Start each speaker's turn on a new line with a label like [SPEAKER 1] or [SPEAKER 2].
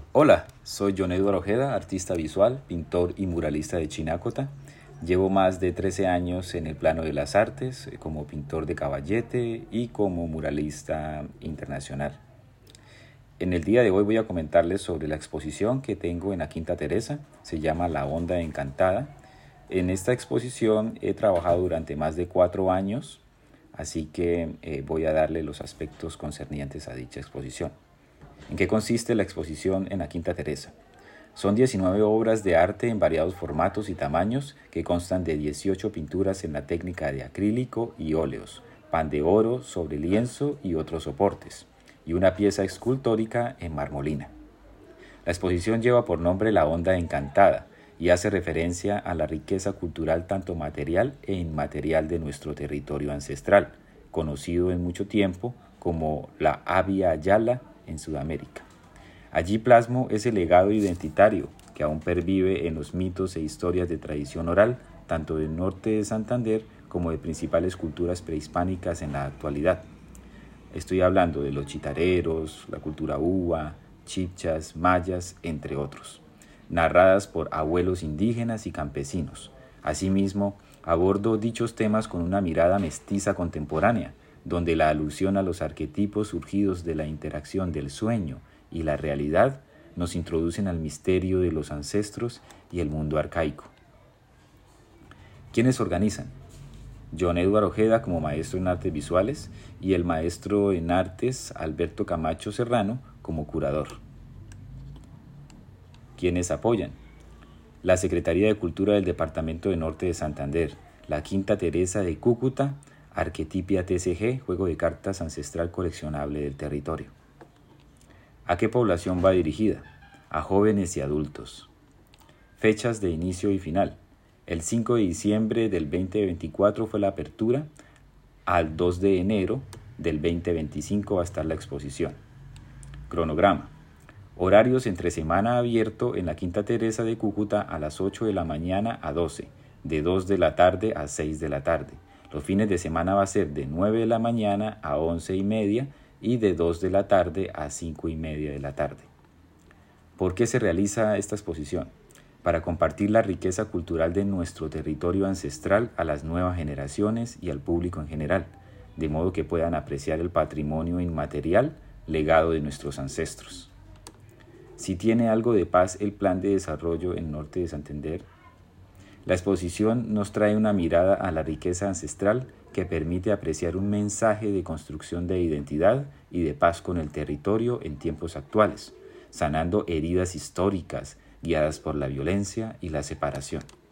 [SPEAKER 1] Hola, soy John Eduardo Ojeda, artista visual, pintor y muralista de Chinacota. Llevo más de 13 años en el plano de las artes, como pintor de caballete y como muralista internacional. En el día de hoy voy a comentarles sobre la exposición que tengo en la Quinta Teresa, se llama La Onda Encantada. En esta exposición he trabajado durante más de 4 años, así que voy a darle los aspectos concernientes a dicha exposición. ¿En qué consiste la exposición en la Quinta Teresa? Son 19 obras de arte en variados formatos y tamaños que constan de 18 pinturas en la técnica de acrílico y óleos, pan de oro sobre lienzo y otros soportes, y una pieza escultórica en marmolina. La exposición lleva por nombre La Onda Encantada y hace referencia a la riqueza cultural tanto material e inmaterial de nuestro territorio ancestral, conocido en mucho tiempo como la Abya Yala en Sudamérica. Allí plasmo ese legado identitario que aún pervive en los mitos e historias de tradición oral, tanto del norte de Santander como de principales culturas prehispánicas en la actualidad. Estoy hablando de los chitareros, la cultura uva, chipchas, mayas, entre otros, narradas por abuelos indígenas y campesinos. Asimismo, abordo dichos temas con una mirada mestiza contemporánea, donde la alusión a los arquetipos surgidos de la interacción del sueño y la realidad nos introducen al misterio de los ancestros y el mundo arcaico. ¿Quiénes organizan? John Eduardo Ojeda como maestro en artes visuales y el maestro en artes Alberto Camacho Serrano como curador. ¿Quiénes apoyan? La Secretaría de Cultura del Departamento de Norte de Santander, la Quinta Teresa de Cúcuta, Arquetipia TCG, juego de cartas ancestral coleccionable del territorio. ¿A qué población va dirigida? A jóvenes y adultos. Fechas de inicio y final. El 5 de diciembre del 2024 fue la apertura, al 2 de enero del 2025 va a estar la exposición. Cronograma. Horarios entre semana abierto en la Quinta Teresa de Cúcuta a las 8 de la mañana a 12, de 2 de la tarde a 6 de la tarde. Los fines de semana va a ser de 9 de la mañana a 11:30 y de 2 de la tarde a 5:30 de la tarde. ¿Por qué se realiza esta exposición? Para compartir la riqueza cultural de nuestro territorio ancestral a las nuevas generaciones y al público en general, de modo que puedan apreciar el patrimonio inmaterial legado de nuestros ancestros. Si tiene algo de paz el plan de desarrollo en Norte de Santander, la exposición nos trae una mirada a la riqueza ancestral que permite apreciar un mensaje de construcción de identidad y de paz con el territorio en tiempos actuales, sanando heridas históricas guiadas por la violencia y la separación.